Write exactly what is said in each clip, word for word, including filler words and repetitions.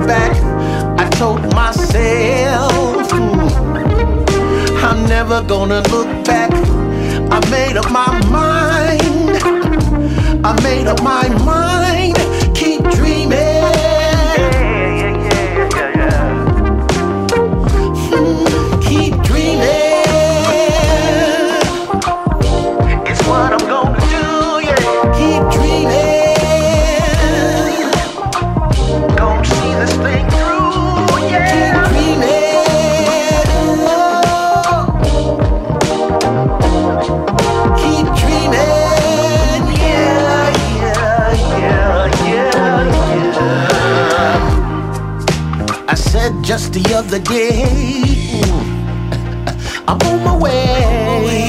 back, I told myself, mm, I'm never gonna look back. I made up my mind. I made up my mind. Keep dreaming. Mm, keep dreaming. It's what I'm gonna do, yeah. Keep dreaming. Gonna see this thing through, yeah. Keep dreaming. Oh. Keep dreaming, yeah, yeah, yeah, yeah, yeah. I said just the other day, I'm on my way.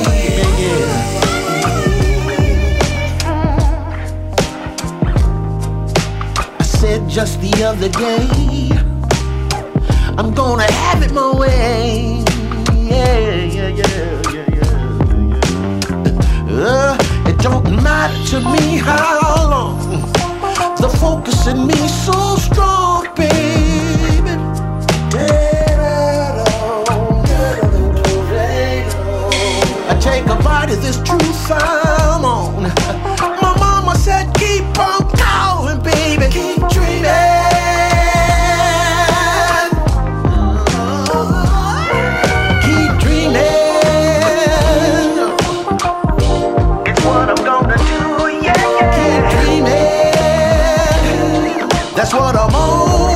I said just the other day, I'm gonna have it my way. Yeah, yeah, yeah, yeah, yeah. Uh, it don't matter to me how long. The focus in me so strong, baby. I take a bite of this truth I'm on. My mama said keep on going, baby. Keep dreaming. Keep dreaming. It's what I'm gonna do, yeah, yeah. Keep dreaming. That's what I'm on.